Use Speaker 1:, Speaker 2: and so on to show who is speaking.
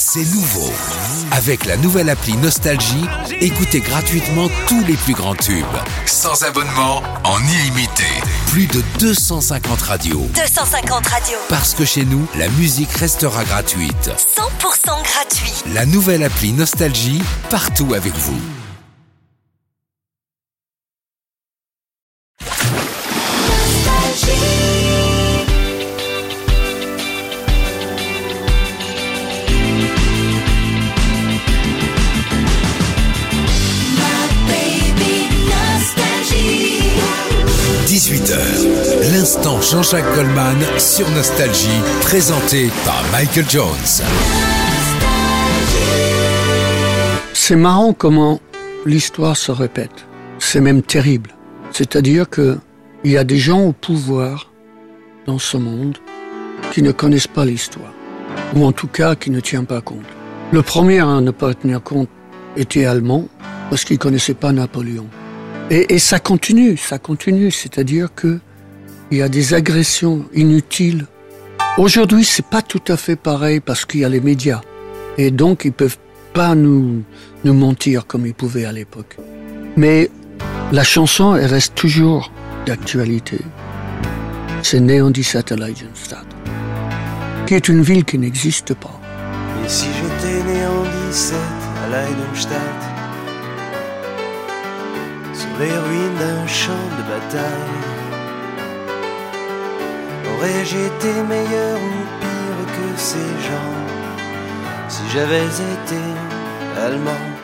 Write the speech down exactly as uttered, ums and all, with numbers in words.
Speaker 1: C'est nouveau. Avec la nouvelle appli Nostalgie, écoutez gratuitement tous les plus grands tubes. Sans abonnement, en illimité. Plus de deux cent cinquante radios.
Speaker 2: deux cent cinquante radios.
Speaker 1: Parce que chez nous, la musique restera gratuite.
Speaker 2: cent pour cent gratuit.
Speaker 1: La nouvelle appli Nostalgie, partout avec vous. dix-huit heures, l'instant Jean-Jacques Goldman sur Nostalgie, présenté par Michael Jones.
Speaker 3: C'est marrant comment l'histoire se répète. C'est même terrible. C'est-à-dire que il y a des gens au pouvoir dans ce monde qui ne connaissent pas l'histoire, ou en tout cas qui ne tiennent pas compte. Le premier à ne pas tenir compte était allemand parce qu'il ne connaissait pas Napoléon. Et, et ça continue, ça continue, c'est-à-dire que il y a des agressions inutiles. Aujourd'hui, c'est pas tout à fait pareil parce qu'il y a les médias. Et donc, ils peuvent pas nous, nous mentir comme ils pouvaient à l'époque. Mais la chanson, elle reste toujours d'actualité. C'est né en dix-sept à Leidsenstadt, qui est une ville qui n'existe pas.
Speaker 4: Et si j'étais né en dix-sept à Leidsenstadt, sur les ruines d'un champ de bataille, aurais-je été meilleur ou pire que ces gens si j'avais été allemand?